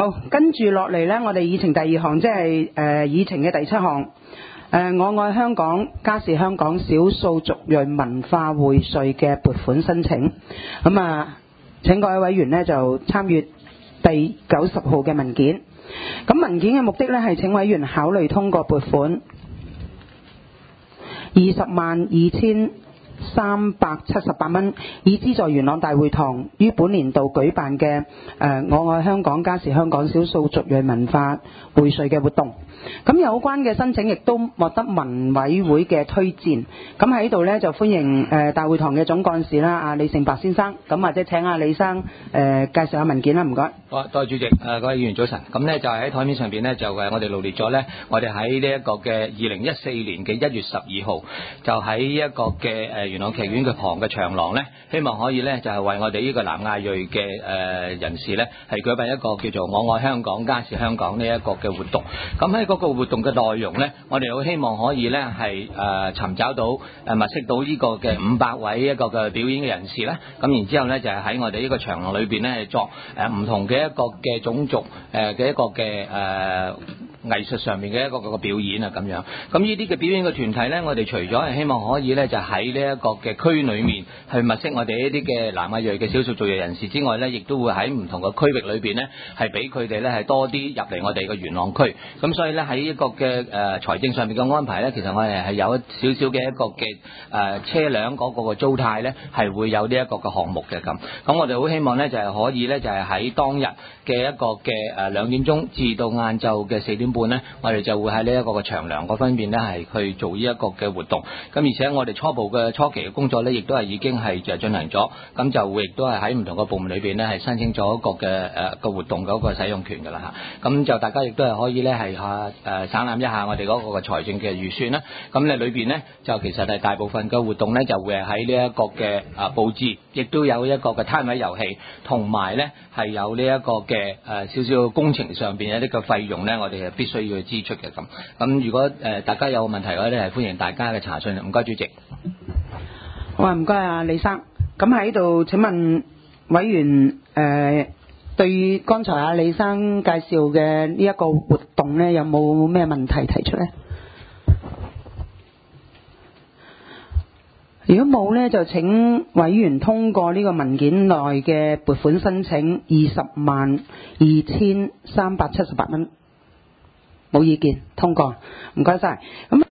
好，跟住落嚟呢，我哋議程第二項，即係議程嘅第7項，我愛香港家是香港少數族裔文化匯稅嘅撥款申請。咁啊，請各位委員呢就參閱第90號嘅文件。咁文件嘅目的呢係請委員考慮通過撥款202378蚊，以資助元朗大會堂於本年度舉辦嘅我愛香港家是香港少數族裔文化匯稅嘅活動。咁有關嘅申請亦都獲得民委會嘅推薦。咁喺度呢，就歡迎大會堂嘅總幹事啦，阿李盛白先生。咁或者請阿李生介紹下文件啦，唔該。 好，多謝主席。各位議員早晨。咁呢就係喺台面上邊呢，就我哋羅列咗呢，我哋喺呢一個嘅2014年嘅1月12號，就喺一個嘅元朗劇院嘅旁嘅長廊呢，希望可以呢，就係為我哋呢個南亞裔嘅人士呢，係舉辦一個叫做我愛香港家是香港呢一個嘅活動。咁喺嗰個活動嘅內容呢，我哋好希望可以呢，係尋找到物色到呢個嘅500位一個嘅表演嘅人士呢。咁然之後呢，就係喺我哋呢個長廊裏邊呢，作唔同嘅一個嘅種族嘅一個嘅藝術上面嘅一個嘅表演啊咁樣。咁呢啲嘅表演嘅團體呢，我哋除咗係希望可以呢，就喺呢一個嘅區裏面去物色我哋呢啲嘅南亞裔嘅少數族裔人士之外呢，亦都會喺唔同嘅區域裏邊呢，係俾佢哋呢係多啲入嚟我哋嘅元朗區。咁所以呢，喺一個嘅財政上面嘅安排呢，其實我哋係有少少嘅一個嘅車輛嗰個嘅租貸呢，係會有呢一個嘅項目嘅咁。咁我哋好希望呢，就係可以呢，就係喺當日嘅一個嘅2點鐘至到晏晝嘅4點半呢，我哋就會喺呢一個嘅長廊嗰方面呢，係去做呢一個嘅活動。咁而且我哋初期嘅工作呢，亦都係已經係就進行咗，咁就會亦都係喺唔同嘅部門裏邊呢，係申請咗一個嘅個活動嗰個使用權㗎啦嚇。咁就大家亦都係可以呢，係省覽一下我哋嗰個嘅財政嘅預算啦。咁咧裏邊呢，就其實係大部分嘅活動呢，就會係喺呢一個嘅佈置，亦都有一個嘅攤位遊戲，同埋呢係有呢一個嘅少少工程上邊一啲嘅費用呢，我哋係必須要去支出嘅咁。咁如果大家有問題嘅話呢，係歡迎大家嘅查詢。唔該，主席。 好啊，唔該啊，李生。咁喺度請問委員對剛才阿李生介紹嘅呢一個活動呢，有冇咩問題提出呢？如果冇呢，就請委員通過呢個文件內嘅撥款申請202378蚊。冇意見，通過。唔該晒。咁